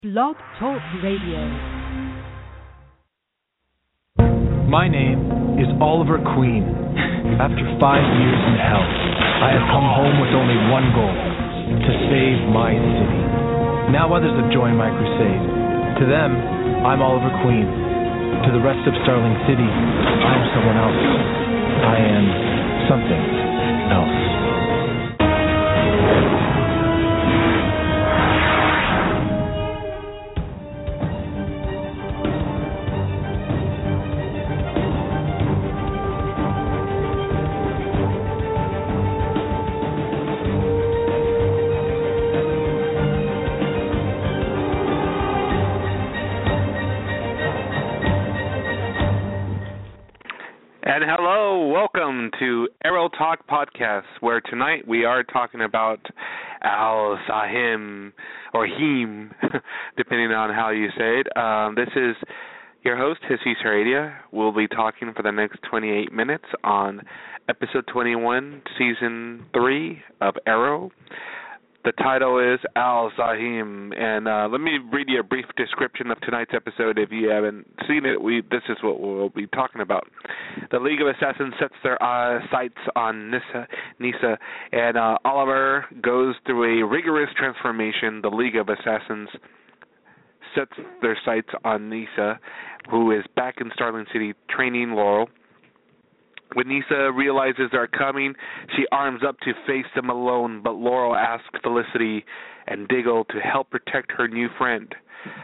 Blog Talk Radio. My name is Oliver Queen. After 5 years in hell, I have come home with only one goal: to save my city. Now others have joined my crusade. To them, I'm Oliver Queen. To the rest of Starling City, I am someone else. I am something else. And hello, welcome to Arrow Talk Podcast, where tonight we are talking about Al-Sahim, or Heem, depending on how you say it. This is your host, Jesus Heredia. We'll be talking for the next 28 minutes on episode 21, season 3 of Arrow. The title is Al-Sahim, and let me read you a brief description of tonight's episode. If you haven't seen it, this is what we'll be talking about. The League of Assassins sets their sights on Nyssa, and Oliver goes through a rigorous transformation. The League of Assassins sets their sights on Nyssa, who is back in Starling City training Laurel. When Nyssa realizes they're coming, she arms up to face them alone, but Laurel asks Felicity and Diggle to help protect her new friend.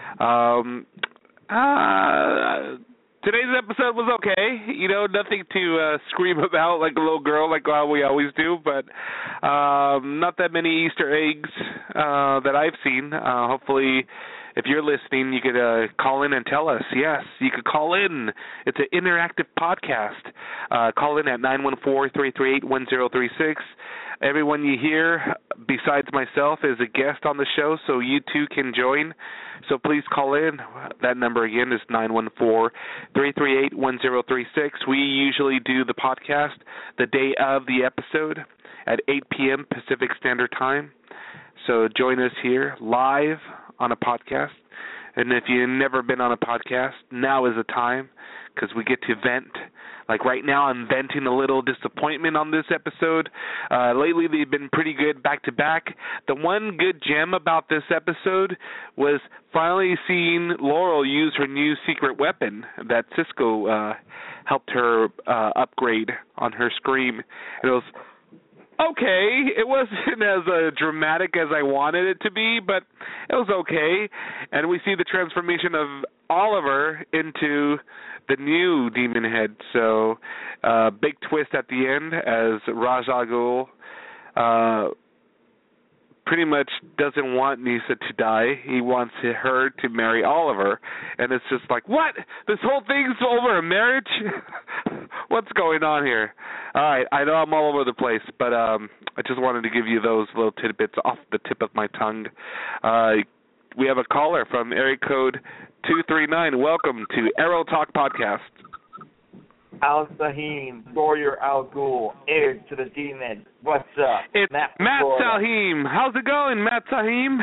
Today's episode was okay. Nothing to scream about like a little girl, like we always do, but not that many Easter eggs that I've seen. Hopefully, if you're listening, you could call in and tell us. Yes, you could call in. It's an interactive podcast. Call in at 914-338-1036. Everyone you hear, besides myself, is a guest on the show, so you too can join. So please call in. That number again is 914-338-1036. We usually do the podcast the day of the episode at 8 p.m. Pacific Standard Time. So join us here live on a podcast. And if you've never been on a podcast, now is the time, because we get to vent. Like right now, I'm venting a little disappointment on this episode. Lately, they've been pretty good back-to-back. The one good gem about this episode was finally seeing Laurel use her new secret weapon that Cisco helped her upgrade on her Scream. And it was okay. It wasn't as dramatic as I wanted it to be, but it was okay. And we see the transformation of Oliver into the new demon head. So, big twist at the end as Ra's al Ghul pretty much doesn't want Nyssa to die. He wants her to marry Oliver. And it's just like, what? This whole thing's over a marriage? What's going on here? All right, I know I'm all over the place, but I just wanted to give you those little tidbits off the tip of my tongue. We have a caller from area code 239. Welcome to Arrow Talk Podcast. Al-Sahim, warrior Al Ghul, heir to the demon. What's up? It's Matt Sahim. How's it going, Matt Sahim?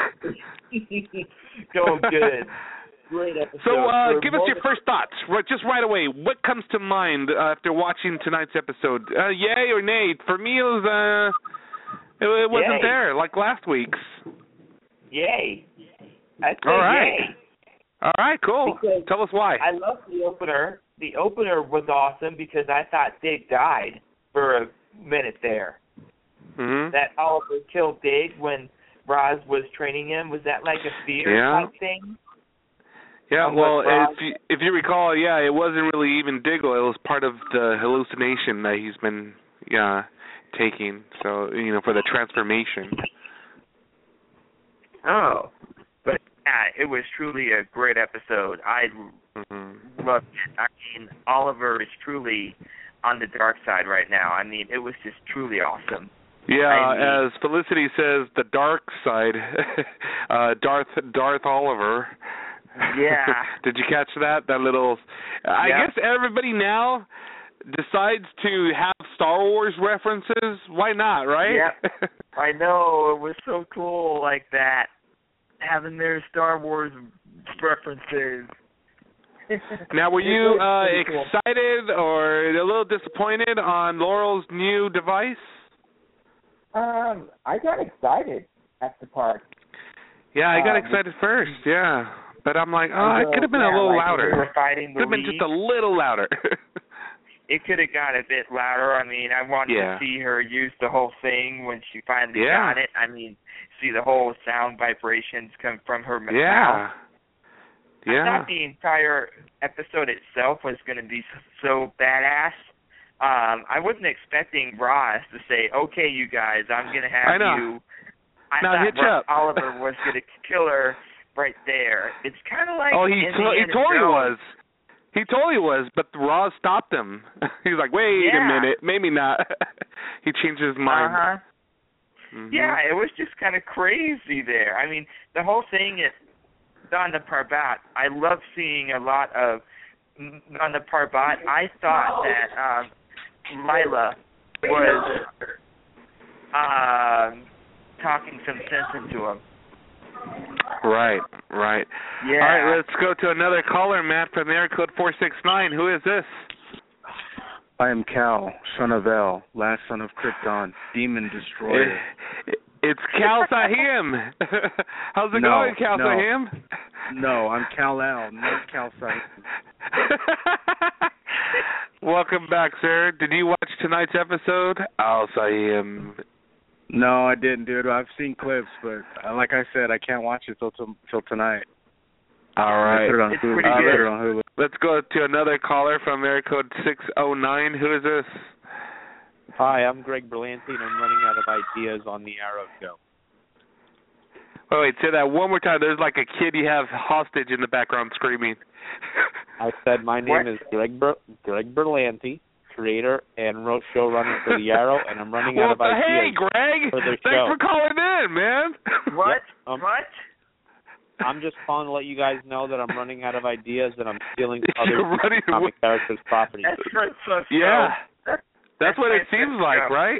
Going good. Great episode. So give us your first thoughts, just right away. What comes to mind after watching tonight's episode? Yay or nay? For me, it wasn't there like last week's. Yay. I'd say all right. Yay. All right, cool. Because tell us why. I love the opener. The opener was awesome because I thought Dig died for a minute there. Mm-hmm. That Oliver killed Dig when Roz was training him. Was that like a fear type thing? Yeah, well, if you recall, it wasn't really even Diggle. It was part of the hallucination that he's been taking, so, for the transformation. Oh. But, it was truly a great episode. I loved it. I mean, Oliver is truly on the dark side right now. I mean, it was just truly awesome. Yeah, as Felicity says, the dark side, Darth Oliver. Yeah. Did you catch that? That little... I guess everybody now decides to have Star Wars references. Why not, right? Yep. I know. It was so cool like that. having their Star Wars references. Now, were you excited or a little disappointed on Laurel's new device? I got excited at the park. Yeah, I got excited first, yeah. But I'm like, it could have been a little louder. We were fighting the could have been just a little louder. It could have got a bit louder. I mean, I wanted to see her use the whole thing when she finally got it. I mean, see the whole sound vibrations come from her mouth. Yeah. I thought the entire episode itself was going to be so badass. I wasn't expecting Ross to say, "Okay, you guys, I'm going to have you." I thought Ross Oliver was going to kill her right there. It's kind of like he totally was. He totally was, but Ross stopped him. He's like, "Wait a minute, maybe not." He changed his mind. Mm-hmm. Yeah, it was just kind of crazy there. I mean, the whole thing is Nanda Parbat. I love seeing a lot of Nanda Parbat. I thought that Lila was talking some sense into him. Right. Yeah. All right, let's go to another caller, Matt, from area code 469. Who is this? I am Cal, son of El, last son of Krypton, demon destroyer. It's Cal Sahim. How's it going, Cal Sahim? No, I'm Kal-El, not Cal Sahim. Welcome back, sir. Did you watch tonight's episode? Al Sahim. No, I didn't, dude. I've seen clips, but like I said, I can't watch it till tonight. All right. Put it on Hulu. Put it on Hulu. Let's go to another caller from area code 609. Who is this? Hi, I'm Greg Berlanti, and I'm running out of ideas on the Arrow show. Wait, say that one more time. There's like a kid you have hostage in the background screaming. I said my name is Greg Berlanti, creator and showrunner for the Arrow, and I'm running out of ideas. Hey, Greg! For the Thanks show. for calling in, man. What? What? I'm just calling to let you guys know that I'm running out of ideas and I'm stealing other comic characters' properties. That's Francesco. Yeah. That's what it seems like, right?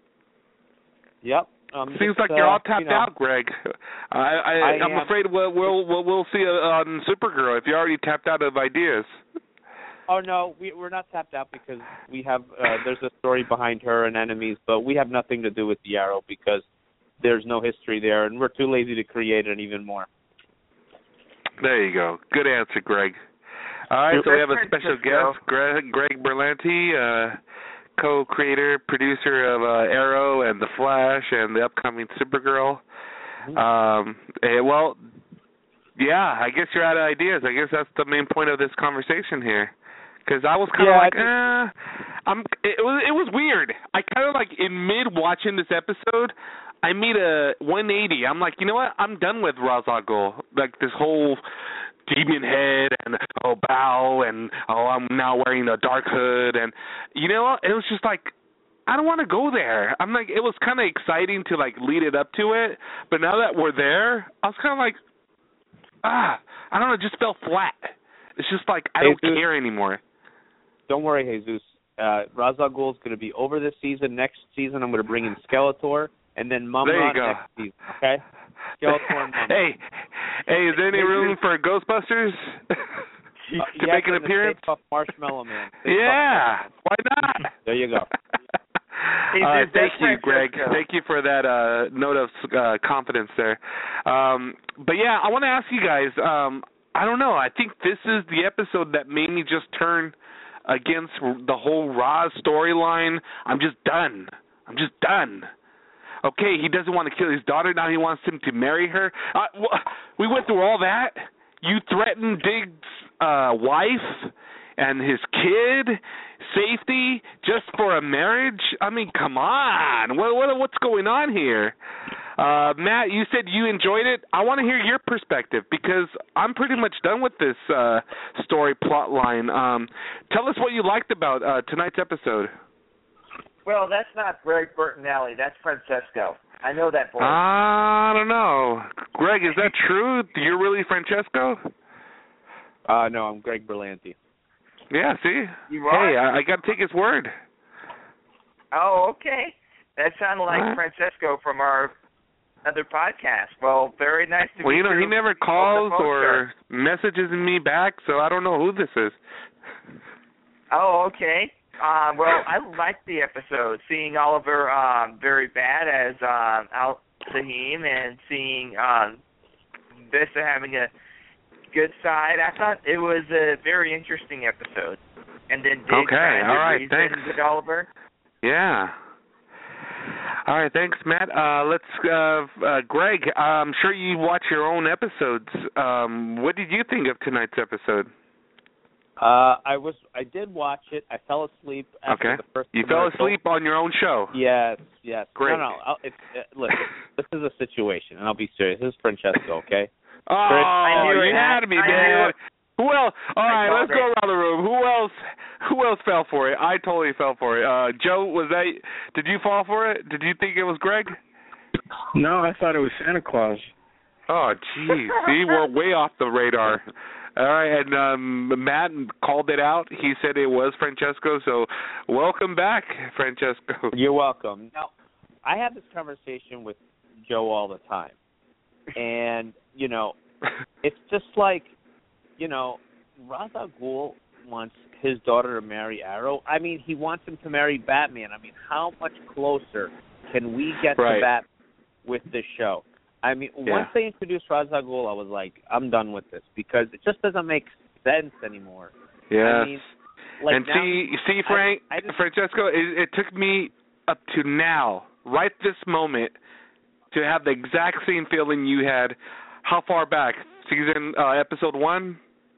Yep. Seems like you're all tapped out, Greg. I'm afraid we'll see on Supergirl if you're already tapped out of ideas. Oh no, we're not tapped out because we have there's a story behind her and enemies, but we have nothing to do with the Arrow because there's no history there, and we're too lazy to create it even more. There you go. Good answer, Greg. All right, so we have a special guest, Greg Berlanti, co-creator, producer of Arrow and The Flash and the upcoming Supergirl. Well, yeah, I guess you're out of ideas. I guess that's the main point of this conversation here. Because I was kind of it was weird. I kind of like in mid watching this episode, I made a 180. I'm like, you know what? I'm done with Ra's al Ghul. Like this whole demon head and bow and I'm now wearing a dark hood and you know it was just like I don't want to go there. I'm like it was kind of exciting to like lead it up to it, but now that we're there, I was kind of like I don't know, it just fell flat. It's just like I don't care anymore. Don't worry, Jesus. Ra's al Ghul is going to be over this season. Next season, I'm going to bring in Skeletor and then Mumra next season. Okay. Skeletor and Mumra. Hey, is there any room for Ghostbusters to make an appearance? Marshmallow Man. Why not? There you go. Thank you, Greg. Thank you for that note of confidence there. But yeah, I want to ask you guys. I don't know. I think this is the episode that made me just turn against the whole Ra's storyline. I'm just done. Okay, he doesn't want to kill his daughter. Now he wants him to marry her. We went through all that. You threatened Diggs' wife and his kid, safety, just for a marriage? I mean, come on. What's going on here? Matt, you said you enjoyed it. I want to hear your perspective because I'm pretty much done with this story plot line. Tell us what you liked about tonight's episode. Well, that's not Greg Bertinelli. That's Francesco. I know that voice. I don't know. Greg, is that true? You're really Francesco? No, I'm Greg Berlanti. Yeah, see? You are? Hey, I got to take his word. Oh, okay. That sounded like Francesco from our another podcast. Well, very nice to meet you. Well, he never calls or messages me back, so I don't know who this is. Oh, okay. Well, I liked the episode, seeing Oliver very bad as Al Sahim and seeing Vista having a good side. I thought it was a very interesting episode. And then Dig okay, all right, thanks. With Oliver. Yeah. All right, thanks, Matt. Let's, Greg, I'm sure you watch your own episodes. What did you think of tonight's episode? I did watch it. I fell asleep after the first You fell asleep on your own show? Yes. Great. No. Listen, this is a situation, and I'll be serious. This is Francesco, okay? Oh, you had me, man. Who else? All right, let's go around the room. Who else fell for it? I totally fell for it. Joe, did you fall for it? Did you think it was Greg? No, I thought it was Santa Claus. Oh, geez. See, we're way off the radar. All right, and Matt called it out. He said it was Francesco, so welcome back, Francesco. You're welcome. Now, I have this conversation with Joe all the time, and, it's just like, Ra's al Ghul wants his daughter to marry Arrow. I mean, he wants him to marry Batman. I mean, how much closer can we get to Batman with this show? I mean, once they introduced Ra's al Ghul, I was like, I'm done with this because it just doesn't make sense anymore. Yes. I mean, and see, Frank, Francesco, it took me up to now, right this moment, to have the exact same feeling you had. How far back? Episode 1?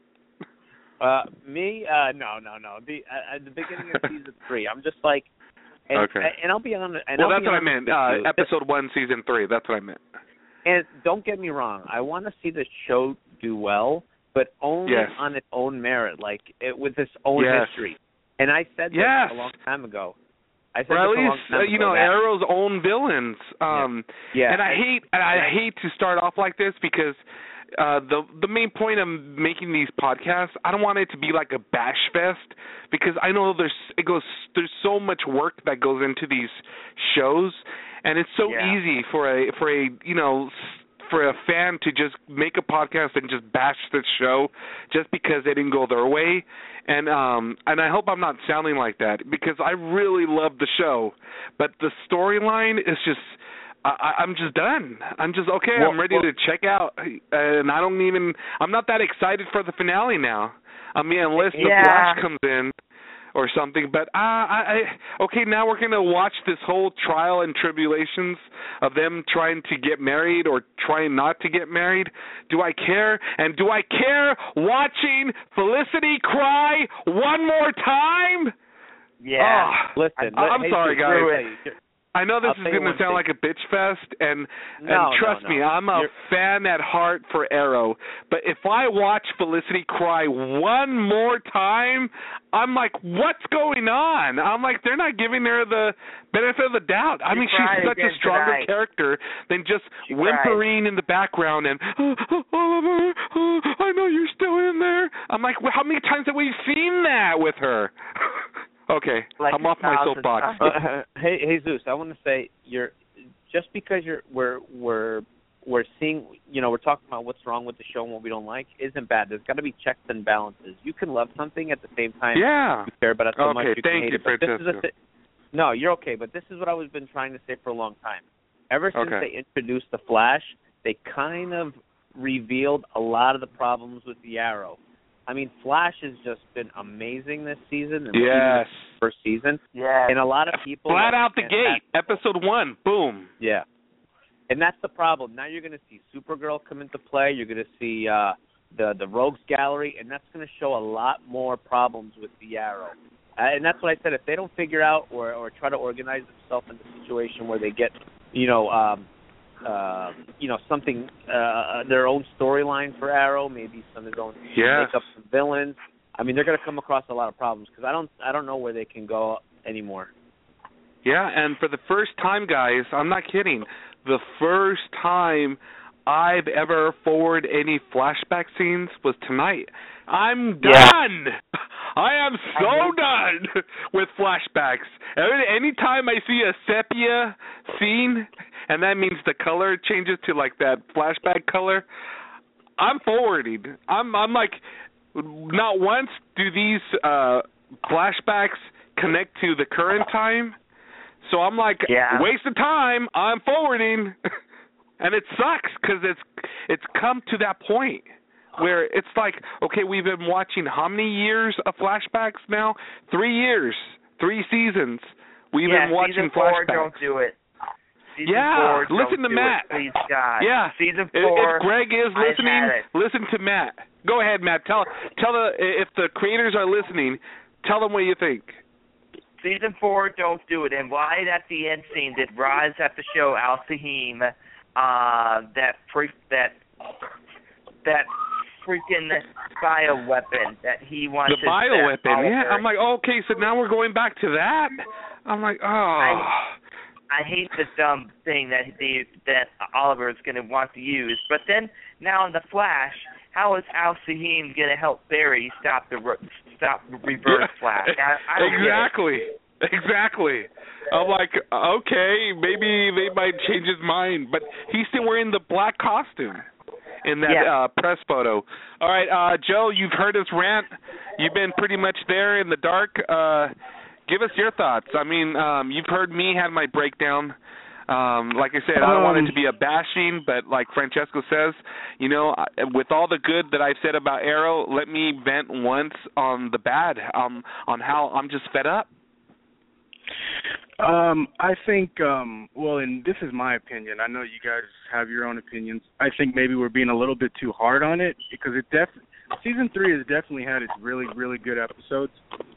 Me? No. At the beginning of season 3. I'm just like, and I'll be honest. Well, that's what I meant. Episode 1, season 3. That's what I meant. And don't get me wrong. I want to see the show do well, but only on its own merit, with its own history. And I said this a long time ago. I said or at least Arrow's own villains. And I hate to start off like this because the main point of making these podcasts, I don't want it to be like a bash fest because I know there's so much work that goes into these shows, and it's so easy for a fan to just make a podcast and just bash the show just because they didn't go their way. And I hope I'm not sounding like that because I really love the show, but the storyline is just I'm just done. I'm just I'm ready to check out, and I'm not that excited for the finale now. I mean, unless the Flash comes in or something. But now we're gonna watch this whole trial and tribulations of them trying to get married or trying not to get married. Do I care? And do I care watching Felicity cry one more time? Yeah. Listen, I'm sorry, guys. I know this is going to sound like a bitch fest, and trust me, I'm a fan at heart for Arrow. But if I watch Felicity cry one more time, I'm like, what's going on? I'm like, they're not giving her the benefit of the doubt. I mean, she's such a stronger character than just whimpering in the background and, Oliver, I know you're still in there. I'm like, well, how many times have we seen that with her? Okay, I'm off my soapbox. Hey, Zeus, I want to say we're seeing, we're talking about what's wrong with the show and what we don't like isn't bad. There's got to be checks and balances. You can love something at the same time you care about it so much you can hate it. But no, you're okay, but this is what I've been trying to say for a long time. Ever since they introduced the Flash, they kind of revealed a lot of the problems with the Arrow. I mean, Flash has just been amazing this season. Yes. First season. Yeah. And a lot of people... Flat out the gate. Episode 1. Boom. Yeah. And that's the problem. Now you're going to see Supergirl come into play. You're going to see the Rogues Gallery, and that's going to show a lot more problems with the Arrow. And that's what I said. If they don't figure out or try to organize themselves in a situation where they get, something, their own storyline for Arrow, maybe some of their own make up some villains. I mean, they're going to come across a lot of problems because I don't know where they can go anymore. Yeah, and for the first time, guys, I'm not kidding, the first time I've ever forwarded any flashback scenes was tonight. I'm done. I am so done with flashbacks. Anytime I see a sepia scene, and that means the color changes to like that flashback color, I'm forwarding. I'm like, not once do these flashbacks connect to the current time. So I'm like, waste of time. I'm forwarding, and it sucks because it's come to that point where it's like, okay, we've been watching how many years of flashbacks now? 3 years, 3 seasons. We've been watching season 4, flashbacks. Don't do it. Season 4, listen to Matt. Please, God. Yeah, season 4. If Greg is listening, listen to Matt. Go ahead, Matt. Tell if the creators are listening, tell them what you think. Season 4, don't do it. And why at the end scene did Roz have to show Al Sahim that freaking bioweapon that he wanted? The bioweapon, yeah. I'm like, okay, so now we're going back to that. I'm like, oh. I hate the dumb thing that Oliver is going to want to use. But then now in the Flash, how is Al Sahim going to help Barry stop the reverse Flash? Exactly. I'm like, okay, maybe they might change his mind, but he's still wearing the black costume in that press photo. All right, Joe, you've heard us rant. You've been pretty much there in the dark. Give us your thoughts. I mean, you've heard me have my breakdown. Like I said, I don't want it to be a bashing, but like Francesco says, you know, with all the good that I've said about Arrow, let me vent once on the bad, on how I'm just fed up. I think, well, and this is my opinion. I know you guys have your own opinions. I think maybe we're being a little bit too hard on it because season 3 has definitely had its really, really good episodes.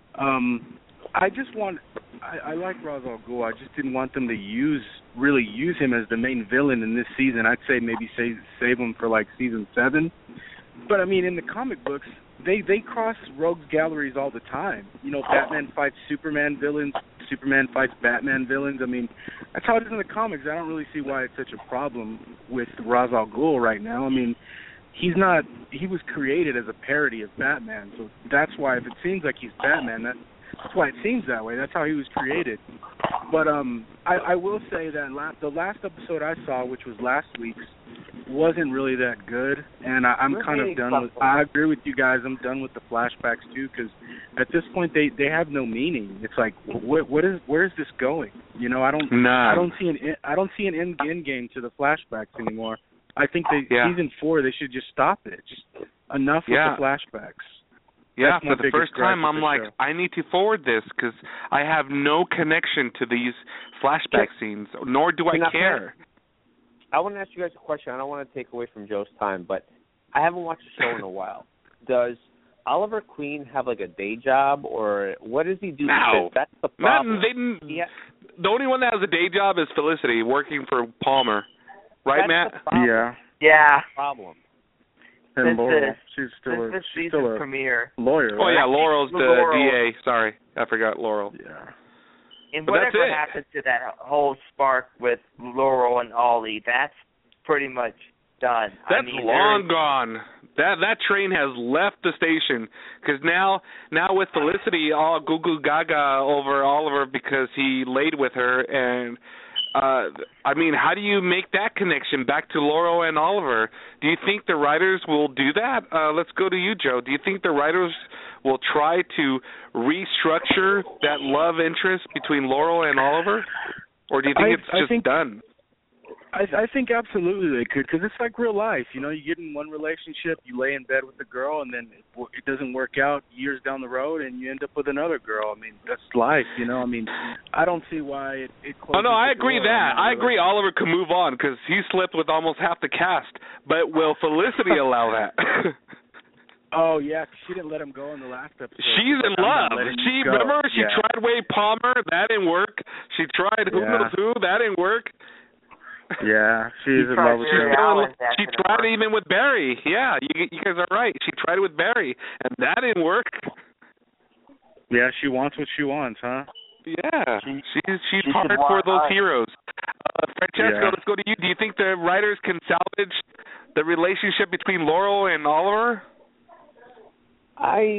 I like Ra's al Ghul. I just didn't want them to really use him as the main villain in this season. I'd say maybe save him for like season 7. But I mean, in the comic books, they cross rogues galleries all the time. You know, Batman fights Superman villains, Superman fights Batman villains. I mean, that's how it is in the comics. I don't really see why it's such a problem with Ra's al Ghul right now. I mean, he was created as a parody of Batman, so that's why if it seems like he's Batman, that's why it seems that way. That's how he was created. But I will say that the last episode I saw, which was last week's, wasn't really that good, and I'm kind of done with. I agree with you guys. I'm done with the flashbacks too, because at this point they have no meaning. It's like, where is this going? You know, I don't see an end game to the flashbacks anymore. I think season 4 they should just stop it. Just enough with the flashbacks. Yeah, for the first time, I'm like, I need to forward this because I have no connection to these flashback scenes, nor do I care. I want to ask you guys a question. I don't want to take away from Joe's time, but I haven't watched the show in a while. Does Oliver Queen have like a day job, or what does he do? No. That's the problem. The only one that has a day job is Felicity, working for Palmer. Right, Matt? Yeah. Yeah. Problem. And Laurel, she's still a premiere. lawyer. Right? Oh yeah, Laurel's the DA. Sorry, I forgot Laurel. Yeah. And whatever happened to that whole spark with Laurel and Ollie, that's pretty much done. That's long gone. That train has left the station because now with Felicity all goo goo gaga over Oliver because he laid with her, and I mean, how do you make that connection back to Laurel and Oliver? Do you think the writers will do that? Let's go to you, Joe. Do you think the writers will try to restructure that love interest between Laurel and Oliver? Or do you think it's just done? I think absolutely they could, because it's like real life. You know, you get in one relationship, you lay in bed with a girl, and then it doesn't work out years down the road, and you end up with another girl. I mean, that's life, you know. I mean, I don't see why it closes. Oh, no, I agree that. I agree Oliver can move on, because he slept with almost half the cast. But will Felicity allow that? Oh, yeah, she didn't let him go in the last episode. She's in love. Remember, she tried Wade Palmer. That didn't work. She tried who knows who. That didn't work. Yeah, she's in love with him. She tried it even with Barry. Yeah, you guys are right. She tried it with Barry, and that didn't work. Yeah, she wants what she wants, huh? Yeah, she's hard for those heroes. Francesco, let's go to you. Do you think the writers can salvage the relationship between Laurel and Oliver? I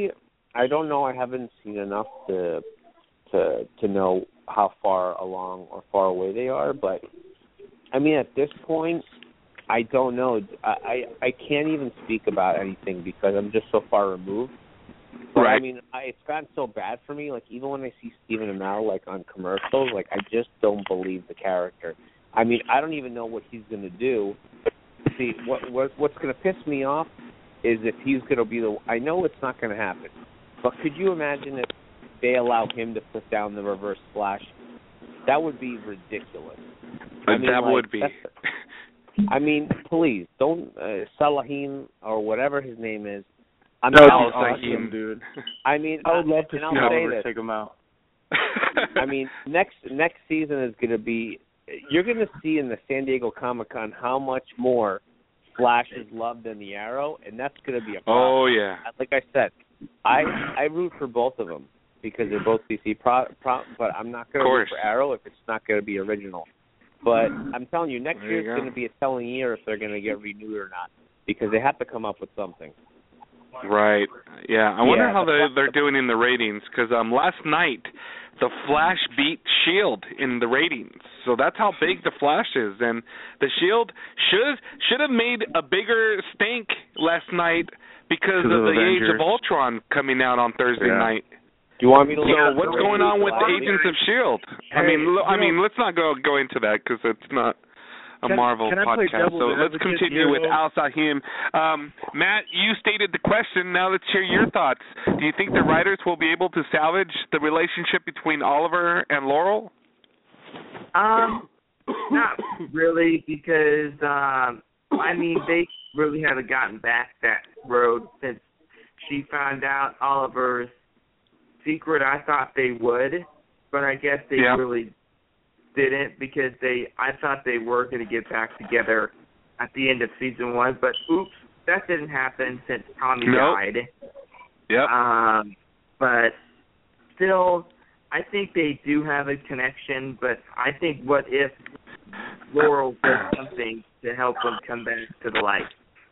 I don't know. I haven't seen enough to know how far along or far away they are. But I mean, at this point, I don't know. I can't even speak about anything because I'm just so far removed. But right. I mean, it's gotten so bad for me. Like even when I see Stephen Amell like on commercials, like I just don't believe the character. I mean, I don't even know what he's going to do. See, what's going to piss me off is if he's going to be the. I know it's not going to happen, but could you imagine if they allow him to put down the Reverse Flash? That would be ridiculous. I mean, that would be. I mean, please don't Salahim or whatever his name is. That would be awesome, dude. I mean, I would love to see Oliver take him out. I mean, next season is going to be. You're going to see in the San Diego Comic-Con how much more Flash is loved than the Arrow, and that's going to be a problem. Oh yeah. Like I said, I root for both of them because they're both DC but I'm not going to root for Arrow if it's not going to be original. But I'm telling you, next year is going to be a telling year if they're going to get renewed or not because they have to come up with something. Right. Yeah. I wonder how they're doing in the ratings because last night the Flash beat S.H.I.E.L.D. in the ratings. So that's how big the Flash is. And the S.H.I.E.L.D. should have made a bigger stink last night because of the Age of Ultron coming out on Thursday night. Do you want me to? So what's going on with the Agents of S.H.I.E.L.D.? I mean, let's not go into that because it's not a Marvel podcast. So let's continue with Al Sahim. Matt, you stated the question. Now let's hear your thoughts. Do you think the writers will be able to salvage the relationship between Oliver and Laurel? Not really, because I mean they really haven't gotten back that road since she found out Oliver's secret. I thought they would, but I guess they really didn't because I thought they were going to get back together at the end of season 1, but oops, that didn't happen since Tommy died. Yep. But still, I think they do have a connection, but I think what if Laurel does something to help them come back to the light?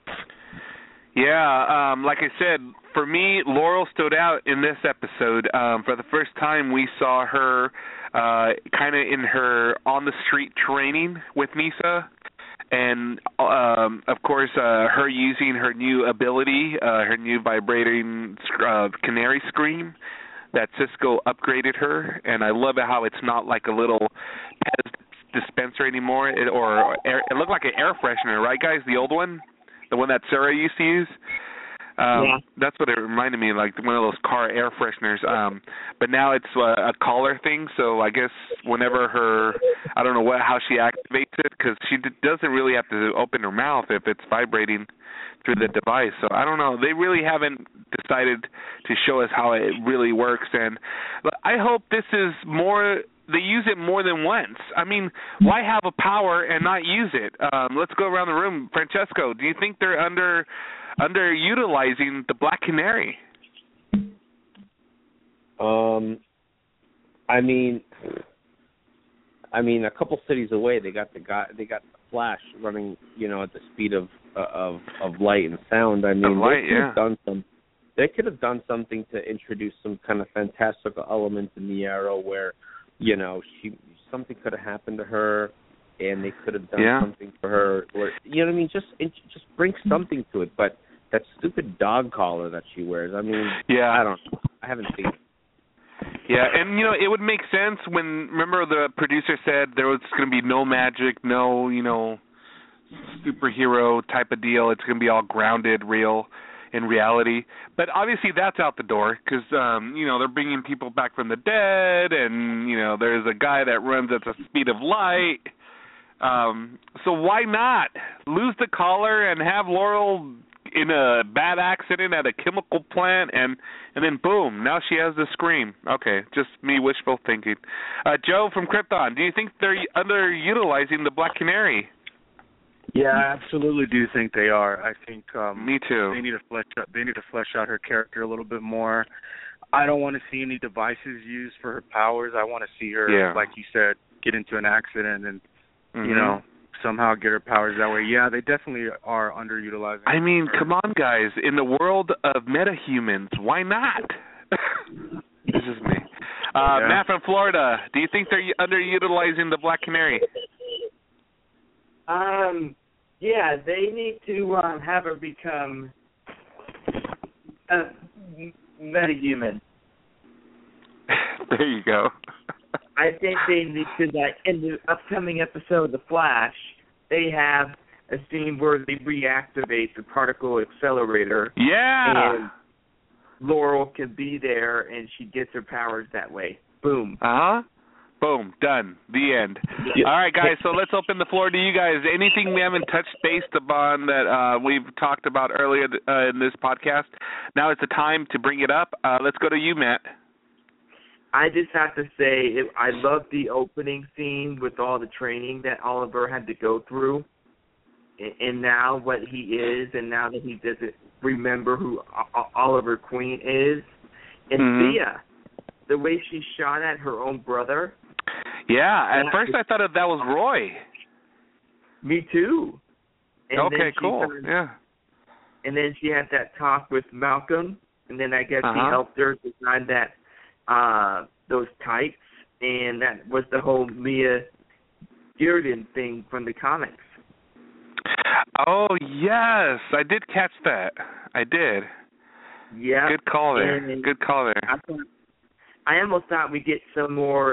Yeah, like I said, for me, Laurel stood out in this episode. For the first time, we saw her kind of in her on-the-street training with Nyssa. And, of course, her using her new ability, her new vibrating canary scream that Cisco upgraded her. And I love it how it's not like a little Pez dispenser anymore. It looked like an air freshener, right, guys? The old one? The one that Sarah used to use? That's what it reminded me of, like one of those car air fresheners. But now it's a collar thing, so I guess whenever I don't know how she activates it, because she doesn't really have to open her mouth if it's vibrating through the device. So I don't know. They really haven't decided to show us how it really works. And I hope this is more... They use it more than once. I mean, why have a power and not use it? Let's go around the room. Francesco, do you think they're underutilizing the Black Canary? I mean, a couple cities away, they got the Flash running, at the speed of light and sound. I mean, they could have done something to introduce some kind of fantastical element in the Arrow where. Something could have happened to her, and they could have done something for her. Or, you know what I mean? Just bring something to it. But that stupid dog collar that she wears, I mean, I don't know. I haven't seen it. Yeah, and, it would make sense remember the producer said there was going to be no magic, no, superhero type of deal. It's going to be all grounded, real. In reality, but obviously that's out the door because they're bringing people back from the dead, and there's a guy that runs at the speed of light. So why not lose the collar and have Laurel in a bad accident at a chemical plant, and then boom, now she has the scream. Okay, just me wishful thinking. Joe from Krypton, do you think they're underutilizing the Black Canary? Yeah, I absolutely do think they are. I think me too. They need to flesh out her character a little bit more. I don't want to see any devices used for her powers. I want to see her, like you said, get into an accident and somehow get her powers that way. Yeah, they definitely are underutilizing. I mean, come on, guys. In the world of metahumans, why not? confuses me. Matt from Florida, do you think they're underutilizing the Black Canary? Yeah, they need to have her become metahuman. There you go. I think they need to, like, in the upcoming episode of The Flash, they have a scene where they reactivate the particle accelerator. Yeah. And Laurel can be there, and she gets her powers that way. Boom. Uh-huh. Boom. Done. The end. Yeah. All right, guys, so let's open the floor to you guys. Anything we haven't touched base upon that we've talked about earlier in this podcast? Now is the time to bring it up. Let's go to you, Matt. I just have to say, I love the opening scene with all the training that Oliver had to go through. And now what he is, and now that he doesn't remember who Oliver Queen is. And Thea, the way she shot at her own brother. Yeah, at first I thought that was Roy. Me too. And okay, cool. Yeah. And then she had that talk with Malcolm, and then I guess he helped her design that those tights, and that was the whole Mia Dearden thing from the comics. Oh, yes. I did catch that. I did. Yeah. Good call there. Good call there. I almost thought we'd get some more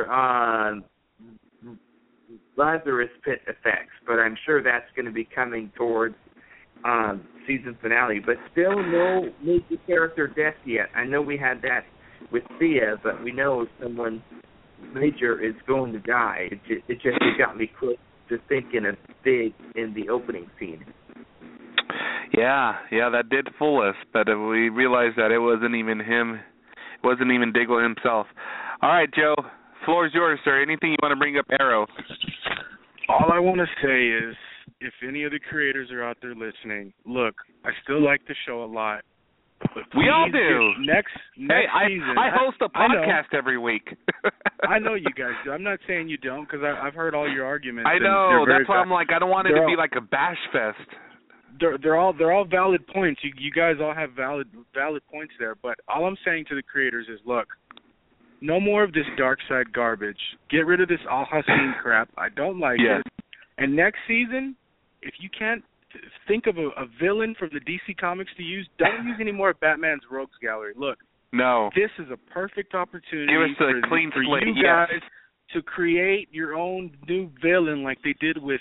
Lazarus Pit effects, but I'm sure that's going to be coming towards season finale. But still no major character death yet. I know we had that with Thea, but we know someone major is going to die. It just got me close to thinking of Big in the opening scene. Yeah, that did fool us, but we realized that it wasn't even him. It wasn't even Diggle himself. All right, Joe, floor's yours, sir. Anything you want to bring up Arrow? All I want to say is, if any of the creators are out there listening, look, I still like the show a lot. We all do. Next season. I host a podcast every week. I know you guys do. I'm not saying you don't, because I've heard all your arguments. I know. That's why I'm like, I don't want it to be like a bash fest. They're all valid points. You guys all have valid points there. But all I'm saying to the creators is, look, no more of this dark side garbage. Get rid of this Al-Hassan crap. I don't like it. And next season, if you can't think of a villain from the DC Comics to use, don't use any more of Batman's Rogues Gallery. Look, this is a perfect opportunity for you guys to create your own new villain, like they did with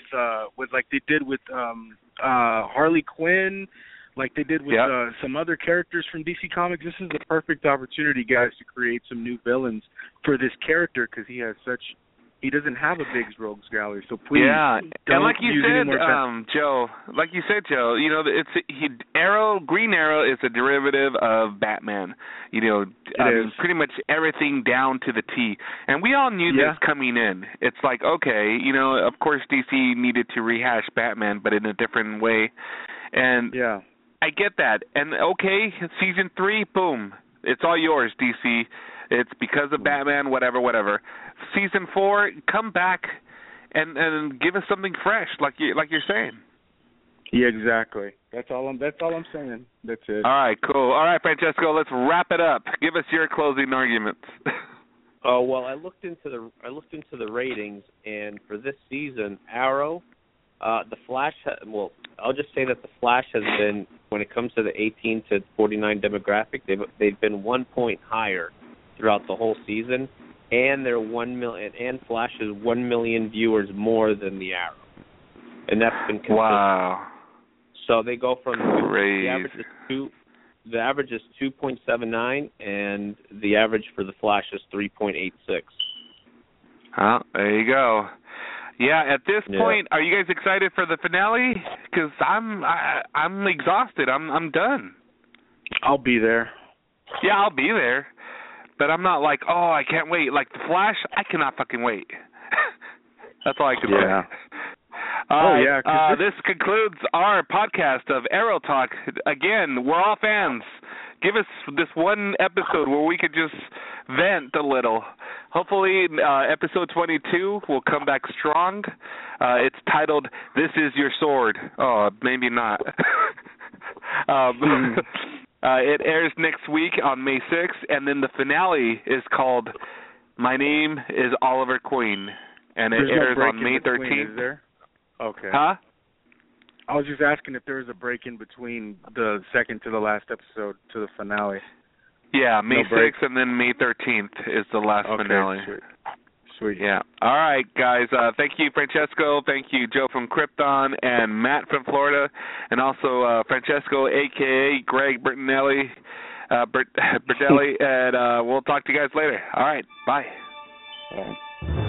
Harley Quinn, like they did with some other characters from DC Comics. This is the perfect opportunity, guys, to create some new villains for this character, because he doesn't have a big Rogues Gallery. So please, don't and like you use said, any more Joe, you know, Green Arrow is a derivative of Batman. You know, pretty much everything down to the T. And we all knew this coming in. It's like, okay, you know, of course DC needed to rehash Batman, but in a different way. And I get that. And okay, season 3, boom, it's all yours, DC. It's because of Batman, whatever. Season 4, come back and give us something fresh, like you're saying. Yeah, exactly. That's all I'm saying. That's it. All right, cool. All right, Francesco, let's wrap it up. Give us your closing arguments. Oh, well, I looked into the ratings, and for this season, Arrow, the Flash. I'll just say that the Flash has been, when it comes to the 18 to 49 demographic, they've been 1 point higher throughout the whole season, and they're 1 million, and Flash is 1 million viewers more than the Arrow, and that's been consistent. Wow. So they go from the average is 2.79, and the average for the Flash is 3.86. Oh, there you go. Yeah, at this point, are you guys excited for the finale? Because I'm exhausted. I'm done. I'll be there. Yeah, I'll be there. But I'm not like, oh, I can't wait. Like the Flash, I cannot fucking wait. That's all I can say. This concludes our podcast of Arrow Talk. Again, we're all fans. Give us this one episode where we could just vent a little. Hopefully, episode 22 will come back strong. It's titled, This Is Your Sword. Oh, maybe not. It airs next week on May 6th, and then the finale is called My Name is Oliver Queen, and it airs on May 13th. Is there? Okay. Huh? I was just asking if there was a break in between the second to the last episode to the finale. Yeah, May 6th and then May 13th is the last finale. Sweet. Yeah. All right, guys. Thank you, Francesco. Thank you, Joe from Krypton, and Matt from Florida, and also Francesco, a.k.a. Greg Bertinelli, Bertelli, and we'll talk to you guys later. All right. Bye. Yeah.